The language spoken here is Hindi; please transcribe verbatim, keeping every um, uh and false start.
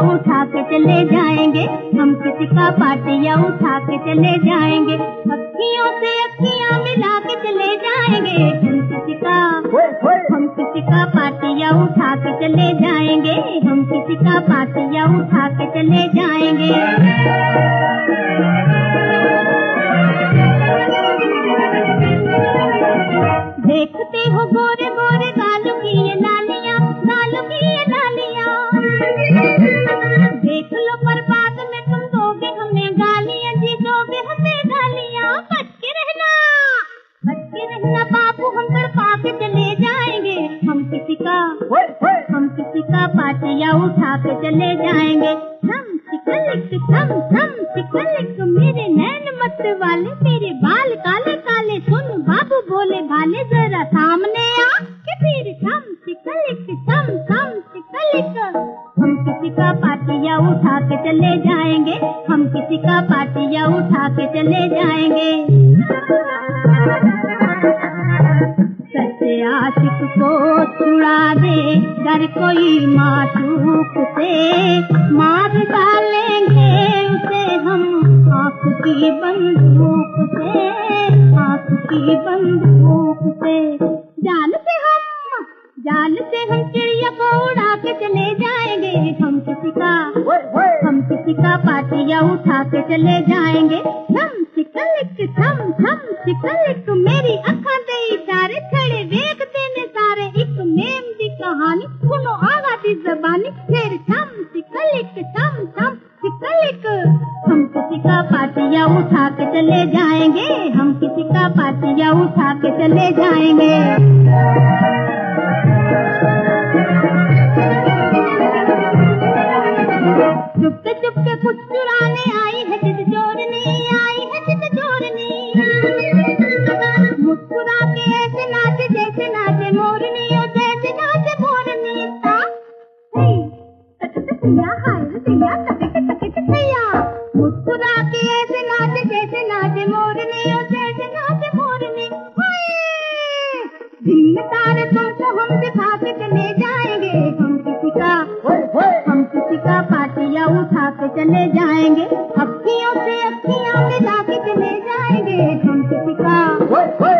उठा के चले जाएंगे, हम किसी का पाटिया उठा के चले जाएंगे, अखियों से अखियां मिला के चले जाएंगे, हम किसी का हम किसी का पाटिया उठा के चले जाएंगे, हम किसी का पाटिया उठा के चले जाएंगे। देखते हो गोरे गोरे गालों की ये लालियां, गालों की ये लालियां, देख लो पर बाद में तुम दोगे हमें गालियां, जी दोगे हमें गालियां। बच के रहना, बच के रहना बाबू, हम तड़पा के चले जाएंगे, हम किसी का हम किसी का पाटिया उठा के चले जाएंगे। थम चिकलिक थम थम चिकलिक, मेरे नैन मत वाले, मेरे बाल काले काले, सुन बाबू बोले भाले, जरा सामने आ के फिर थम चिकलिक थम थम चिकलिक। हम किसी का पाटिया उठा के चले जाएंगे, हम किसी का पाटिया उठा के चले जाएंगे। सच्चे आशिक को छुड़ा दे डर कोई मासूक से, मार डालेंगे उसे हम आँख की बंदूक से, आँख की बंदूक से। जाल से हम जाल से हम चिड़िया को उड़ा के चले जाएंगे, हम किसी का हम किसी का पाटिया उठा के चले जाएंगे। थम चिकलिक थम थम चिकलिक, मेरी अखा दे इशारे खड़े वेख देने सारे, एक मेम दी कहानी सुनो आगा दी जबानी, फिर थम चिकलिक थम थम चिकलिक। हम किसी का पाटिया उठा के चले जाएंगे, हम किसी का पाटिया उठा के चले जाएंगे। चुपके चुपके कुछ चुराने आई है जिद चोरनी, आई है जिद चोरनी, मुस्कुरा के ऐसे नाचे जैसे नाचे मोरनी, और जैसे नाचे मोरनी। मुस्कुरा के ऐसे नाचे जैसे नाचे मोरनी, और जैसे नाचे मोरनी। दिन तारे तुमको हम दिखा के चले जाएंगे, हम किसी का हम किसी का पाटिया उठा के चले जाएंगे, अखियों से अखियां मिला के चले जाएंगे, हम किसी का